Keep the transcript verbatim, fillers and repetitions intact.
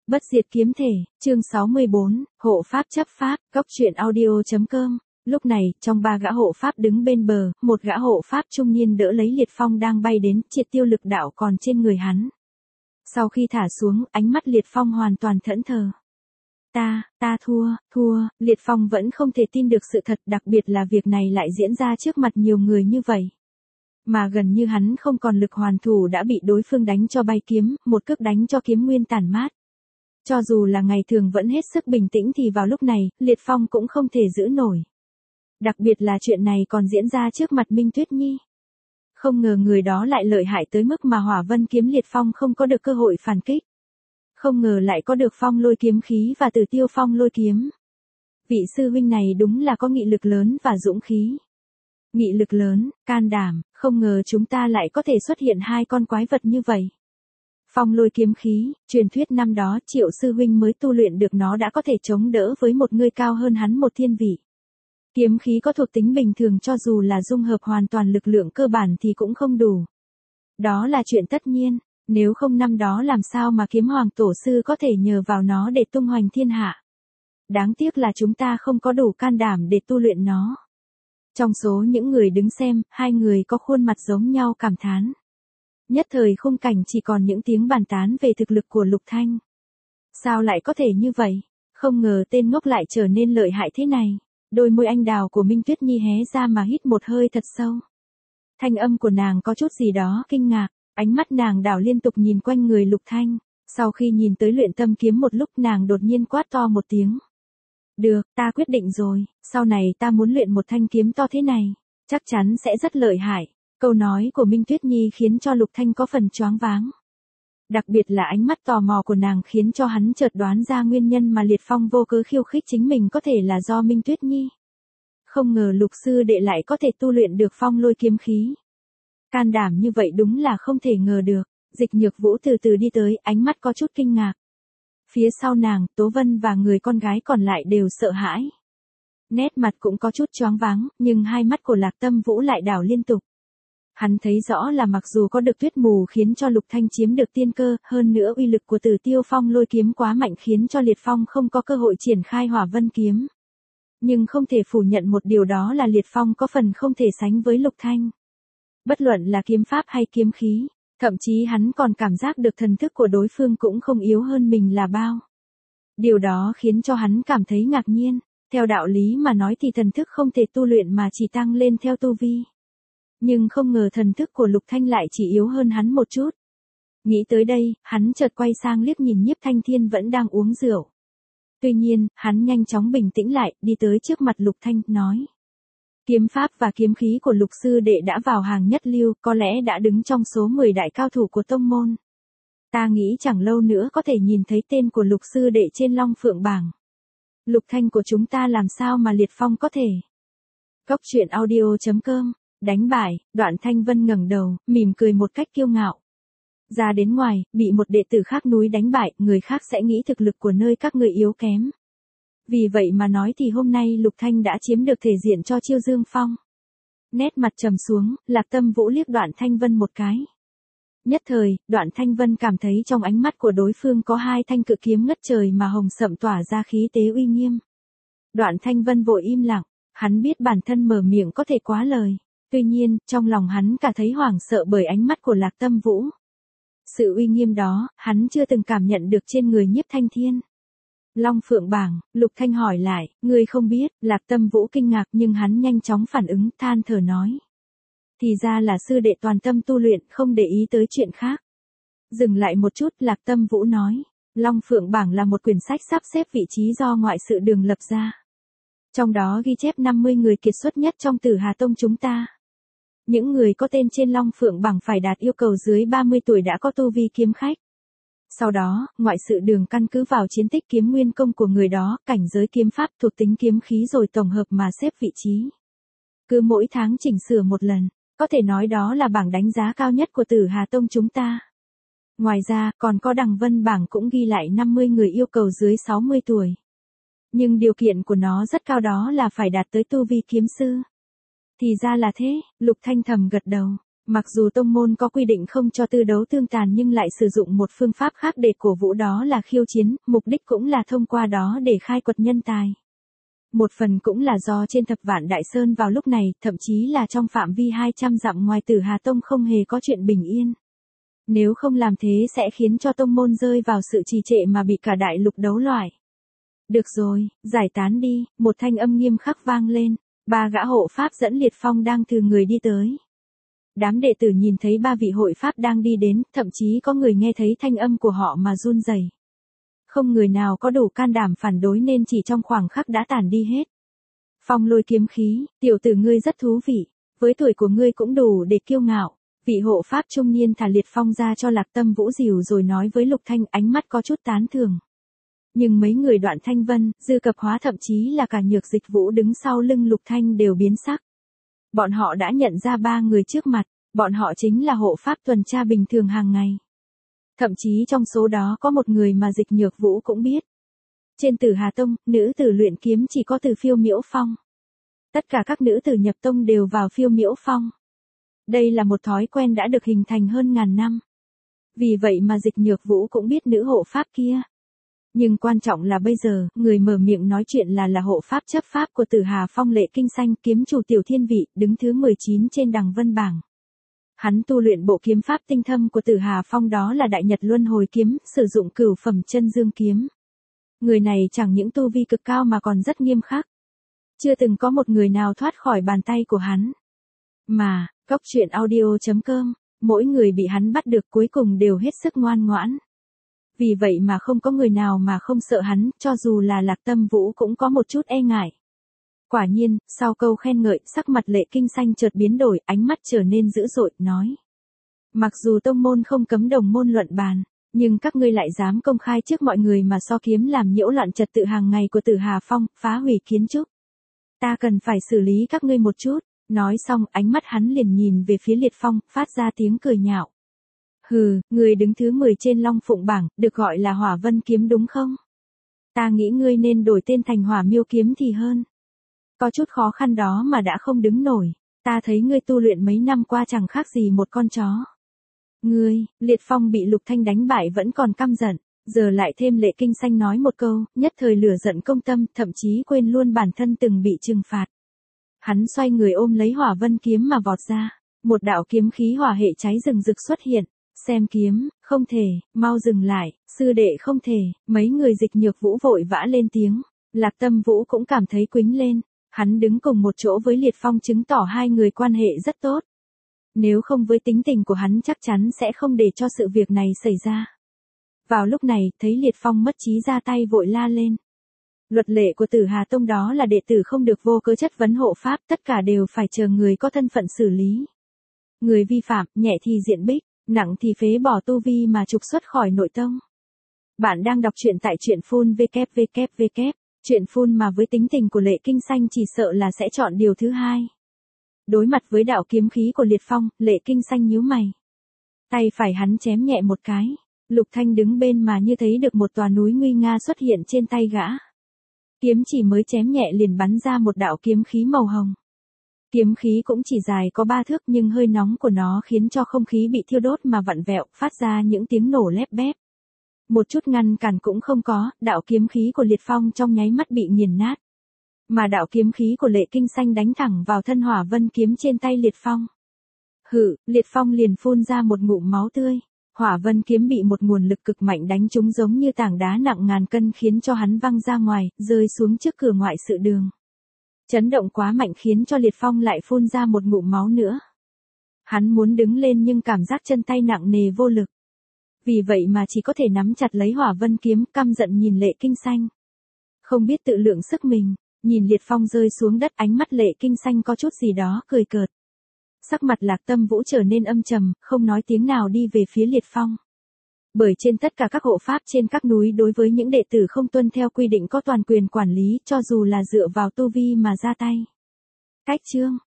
Bất diệt kiếm thể, chương sáu mươi bốn, hộ pháp chấp pháp, góc truyện audio.com. Lúc này, trong ba gã hộ pháp đứng bên bờ, một gã hộ pháp trung niên đỡ lấy Liệt Phong đang bay đến, triệt tiêu lực đạo còn trên người hắn. Sau khi thả xuống, ánh mắt Liệt Phong hoàn toàn thẫn thờ. Ta, ta thua, thua, Liệt Phong vẫn không thể tin được sự thật, đặc biệt là việc này lại diễn ra trước mặt nhiều người như vậy. Mà gần như hắn không còn lực hoàn thủ đã bị đối phương đánh cho bay kiếm, một cước đánh cho kiếm nguyên tản mát. Cho dù là ngày thường vẫn hết sức bình tĩnh thì vào lúc này, Liệt Phong cũng không thể giữ nổi. Đặc biệt là chuyện này còn diễn ra trước mặt Minh Tuyết Nhi. Không ngờ người đó lại lợi hại tới mức mà Hỏa Vân kiếm Liệt Phong không có được cơ hội phản kích. Không ngờ lại có được Phong Lôi kiếm khí và Tử Tiêu Phong Lôi kiếm. Vị sư huynh này đúng là có nghị lực lớn và dũng khí. Nghị lực lớn, can đảm, không ngờ chúng ta lại có thể xuất hiện hai con quái vật như vậy. Phong Lôi kiếm khí, truyền thuyết năm đó Triệu sư huynh mới tu luyện được nó đã có thể chống đỡ với một người cao hơn hắn một thiên vị. Kiếm khí có thuộc tính bình thường cho dù là dung hợp hoàn toàn lực lượng cơ bản thì cũng không đủ. Đó là chuyện tất nhiên, nếu không năm đó làm sao mà kiếm hoàng tổ sư có thể nhờ vào nó để tung hoành thiên hạ. Đáng tiếc là chúng ta không có đủ can đảm để tu luyện nó. Trong số những người đứng xem, hai người có khuôn mặt giống nhau cảm thán. Nhất thời khung cảnh chỉ còn những tiếng bàn tán về thực lực của Lục Thanh. Sao lại có thể như vậy? Không ngờ tên ngốc lại trở nên lợi hại thế này. Đôi môi anh đào của Minh Tuyết Nhi hé ra mà hít một hơi thật sâu. Thanh âm của nàng có chút gì đó kinh ngạc, ánh mắt nàng đảo liên tục nhìn quanh người Lục Thanh. Sau khi nhìn tới luyện tâm kiếm một lúc nàng đột nhiên quát to một tiếng. Được, ta quyết định rồi, sau này ta muốn luyện một thanh kiếm to thế này, chắc chắn sẽ rất lợi hại. Câu nói của Minh Tuyết Nhi khiến cho Lục Thanh có phần choáng váng. Đặc biệt là ánh mắt tò mò của nàng khiến cho hắn chợt đoán ra nguyên nhân mà Liệt Phong vô cớ khiêu khích chính mình có thể là do Minh Tuyết Nhi. Không ngờ Lục sư đệ lại có thể tu luyện được Phong Lôi kiếm khí. Can đảm như vậy đúng là không thể ngờ được. Dịch Nhược Vũ từ từ đi tới, ánh mắt có chút kinh ngạc. Phía sau nàng, Tố Vân và người con gái còn lại đều sợ hãi. Nét mặt cũng có chút choáng váng, nhưng hai mắt của Lạc Tâm Vũ lại đảo liên tục. Hắn thấy rõ là mặc dù có được tuyết mù khiến cho Lục Thanh chiếm được tiên cơ, hơn nữa uy lực của Tử Tiêu Phong Lôi kiếm quá mạnh khiến cho Liệt Phong không có cơ hội triển khai Hỏa Vân kiếm. Nhưng không thể phủ nhận một điều đó là Liệt Phong có phần không thể sánh với Lục Thanh. Bất luận là kiếm pháp hay kiếm khí, thậm chí hắn còn cảm giác được thần thức của đối phương cũng không yếu hơn mình là bao. Điều đó khiến cho hắn cảm thấy ngạc nhiên, theo đạo lý mà nói thì thần thức không thể tu luyện mà chỉ tăng lên theo tu vi. Nhưng không ngờ thần thức của Lục Thanh lại chỉ yếu hơn hắn một chút. Nghĩ tới đây, hắn chợt quay sang liếc nhìn Nhiếp Thanh Thiên vẫn đang uống rượu. Tuy nhiên, hắn nhanh chóng bình tĩnh lại, đi tới trước mặt Lục Thanh, nói. Kiếm pháp và kiếm khí của Lục sư đệ đã vào hàng nhất lưu, có lẽ đã đứng trong số mười đại cao thủ của tông môn. Ta nghĩ chẳng lâu nữa có thể nhìn thấy tên của Lục sư đệ trên Long Phượng bảng. Lục Thanh của chúng ta làm sao mà Liệt Phong có thể. Góc truyện audio.com. Đánh bại, Đoạn Thanh Vân ngẩng đầu, mỉm cười một cách kiêu ngạo. Ra đến ngoài, bị một đệ tử khác núi đánh bại, người khác sẽ nghĩ thực lực của nơi các người yếu kém. Vì vậy mà nói thì hôm nay Lục Thanh đã chiếm được thể diện cho Chiêu Dương Phong. Nét mặt trầm xuống, Lạc Tâm Vũ liếc Đoạn Thanh Vân một cái. Nhất thời, Đoạn Thanh Vân cảm thấy trong ánh mắt của đối phương có hai thanh cự kiếm ngất trời mà hồng sậm tỏa ra khí tế uy nghiêm. Đoạn Thanh Vân vội im lặng, hắn biết bản thân mở miệng có thể quá lời. Tuy nhiên, trong lòng hắn cả thấy hoảng sợ bởi ánh mắt của Lạc Tâm Vũ. Sự uy nghiêm đó, hắn chưa từng cảm nhận được trên người Nhiếp Thanh Thiên. Long Phượng bảng, Lục Thanh hỏi lại, ngươi không biết, Lạc Tâm Vũ kinh ngạc nhưng hắn nhanh chóng phản ứng, than thở nói. Thì ra là sư đệ toàn tâm tu luyện, không để ý tới chuyện khác. Dừng lại một chút, Lạc Tâm Vũ nói, Long Phượng bảng là một quyển sách sắp xếp vị trí do ngoại sự Đường lập ra. Trong đó ghi chép năm mươi người kiệt xuất nhất trong Tử Hà Tông chúng ta. Những người có tên trên Long Phượng bảng phải đạt yêu cầu dưới ba mươi tuổi đã có tu vi kiếm khách. Sau đó, ngoại sự Đường căn cứ vào chiến tích kiếm nguyên công của người đó, cảnh giới kiếm pháp thuộc tính kiếm khí rồi tổng hợp mà xếp vị trí. Cứ mỗi tháng chỉnh sửa một lần, có thể nói đó là bảng đánh giá cao nhất của Tử Hà Tông chúng ta. Ngoài ra, còn có Đằng Vân bảng cũng ghi lại năm mươi người yêu cầu dưới sáu mươi tuổi. Nhưng điều kiện của nó rất cao, đó là phải đạt tới tu vi kiếm sư. Thì ra là thế, Lục Thanh thầm gật đầu. Mặc dù tông môn có quy định không cho tư đấu tương tàn nhưng lại sử dụng một phương pháp khác để cổ vũ, đó là khiêu chiến, mục đích cũng là thông qua đó để khai quật nhân tài. Một phần cũng là do trên Thập Vạn Đại Sơn vào lúc này, thậm chí là trong phạm vi hai trăm dặm ngoài Tử Hà Tông không hề có chuyện bình yên. Nếu không làm thế sẽ khiến cho tông môn rơi vào sự trì trệ mà bị cả đại lục đấu loại. Được rồi, giải tán đi, một thanh âm nghiêm khắc vang lên, ba gã hộ pháp dẫn Liệt Phong đang từ người đi tới. Đám đệ tử nhìn thấy ba vị hội pháp đang đi đến, thậm chí có người nghe thấy thanh âm của họ mà run rẩy. Không người nào có đủ can đảm phản đối nên chỉ trong khoảng khắc đã tản đi hết. Phong Lôi kiếm khí, tiểu tử ngươi rất thú vị, với tuổi của ngươi cũng đủ để kiêu ngạo. Vị hộ pháp trung niên thả Liệt Phong ra cho Lạc Tâm Vũ dìu rồi nói với Lục Thanh, ánh mắt có chút tán thưởng. Nhưng mấy người Đoạn Thanh Vân, Dư Cập Hóa thậm chí là cả Nhược Dịch Vũ đứng sau lưng Lục Thanh đều biến sắc. Bọn họ đã nhận ra ba người trước mặt, bọn họ chính là hộ pháp tuần tra bình thường hàng ngày. Thậm chí trong số đó có một người mà Dịch Nhược Vũ cũng biết. Trên Tử Hà Tông, nữ tử luyện kiếm chỉ có từ Phiêu Miễu Phong. Tất cả các nữ tử nhập tông đều vào Phiêu Miễu Phong. Đây là một thói quen đã được hình thành hơn ngàn năm. Vì vậy mà Dịch Nhược Vũ cũng biết nữ hộ pháp kia. Nhưng quan trọng là bây giờ, người mở miệng nói chuyện là là hộ pháp chấp pháp của Tử Hà Phong Lệ Kinh Xanh, kiếm chủ Tiểu Thiên Vị, đứng thứ mười chín trên đằng vân bảng. Hắn tu luyện bộ kiếm pháp tinh thâm của Tử Hà Phong, đó là Đại Nhật Luân Hồi Kiếm, sử dụng cửu phẩm chân dương kiếm. Người này chẳng những tu vi cực cao mà còn rất nghiêm khắc. Chưa từng có một người nào thoát khỏi bàn tay của hắn. Mà, Cốc Truyện Audio chấm com, mỗi người bị hắn bắt được cuối cùng đều hết sức ngoan ngoãn. Vì vậy mà không có người nào mà không sợ hắn, cho dù là Lạc Tâm Vũ cũng có một chút e ngại. Quả nhiên, sau câu khen ngợi, sắc mặt Lệ Kinh Xanh chợt biến đổi, ánh mắt trở nên dữ dội, nói. Mặc dù tông môn không cấm đồng môn luận bàn, nhưng các ngươi lại dám công khai trước mọi người mà so kiếm làm nhiễu loạn trật tự hàng ngày của Tử Hà Phong, phá hủy kiến trúc. Ta cần phải xử lý các ngươi một chút. Nói xong, ánh mắt hắn liền nhìn về phía Liệt Phong, phát ra tiếng cười nhạo. Hừ, người đứng thứ mười trên Long Phụng bảng, được gọi là Hỏa Vân kiếm đúng không? Ta nghĩ ngươi nên đổi tên thành Hỏa Miêu kiếm thì hơn. Có chút khó khăn đó mà đã không đứng nổi, ta thấy ngươi tu luyện mấy năm qua chẳng khác gì một con chó. Ngươi, Liệt Phong bị Lục Thanh đánh bại vẫn còn căm giận, giờ lại thêm Lệ Kinh Xanh nói một câu, nhất thời lửa giận công tâm, thậm chí quên luôn bản thân từng bị trừng phạt. Hắn xoay người ôm lấy Hỏa Vân kiếm mà vọt ra, một đạo kiếm khí hỏa hệ cháy rừng rực xuất hiện. Xem kiếm, không thể, mau dừng lại, sư đệ không thể, mấy người Dịch Nhược Vũ vội vã lên tiếng. Lạc Tâm Vũ cũng cảm thấy quĩnh lên, hắn đứng cùng một chỗ với Liệt Phong chứng tỏ hai người quan hệ rất tốt. Nếu không với tính tình của hắn chắc chắn sẽ không để cho sự việc này xảy ra. Vào lúc này, thấy Liệt Phong mất trí ra tay vội la lên. Luật lệ của Tử Hà Tông đó là đệ tử không được vô cớ chất vấn hộ pháp, tất cả đều phải chờ người có thân phận xử lý. Người vi phạm, nhẹ thì diện bích, nặng thì phế bỏ tu vi mà trục xuất khỏi nội tông. Bạn đang đọc truyện tại truyện phun vê vê vê vê, truyện phun mà với tính tình của Lệ Kinh Xanh chỉ sợ là sẽ chọn điều thứ hai. Đối mặt với đạo kiếm khí của Liệt Phong, Lệ Kinh Xanh nhíu mày. Tay phải hắn chém nhẹ một cái, Lục Thanh đứng bên mà như thấy được một tòa núi nguy nga xuất hiện trên tay gã. Kiếm chỉ mới chém nhẹ liền bắn ra một đạo kiếm khí màu hồng. Kiếm khí cũng chỉ dài có ba thước nhưng hơi nóng của nó khiến cho không khí bị thiêu đốt mà vặn vẹo, phát ra những tiếng nổ lép bép. Một chút ngăn cản cũng không có, đạo kiếm khí của Liệt Phong trong nháy mắt bị nghiền nát. Mà đạo kiếm khí của Lệ Kinh Xanh đánh thẳng vào thân Hỏa Vân kiếm trên tay Liệt Phong. Hự, Liệt Phong liền phun ra một ngụm máu tươi. Hỏa Vân kiếm bị một nguồn lực cực mạnh đánh trúng giống như tảng đá nặng ngàn cân khiến cho hắn văng ra ngoài, rơi xuống trước cửa ngoại sự đường. Chấn động quá mạnh khiến cho Liệt Phong lại phun ra một ngụm máu nữa. Hắn muốn đứng lên nhưng cảm giác chân tay nặng nề vô lực. Vì vậy mà chỉ có thể nắm chặt lấy Hỏa Vân kiếm, căm giận nhìn Lệ Kinh Xanh. Không biết tự lượng sức mình, nhìn Liệt Phong rơi xuống đất, ánh mắt Lệ Kinh Xanh có chút gì đó cười cợt. Sắc mặt Lạc Tâm Vũ trở nên âm trầm, không nói tiếng nào đi về phía Liệt Phong. Bởi trên tất cả các hộ pháp trên các núi đối với những đệ tử không tuân theo quy định có toàn quyền quản lý, cho dù là dựa vào tu vi mà ra tay. Cách chương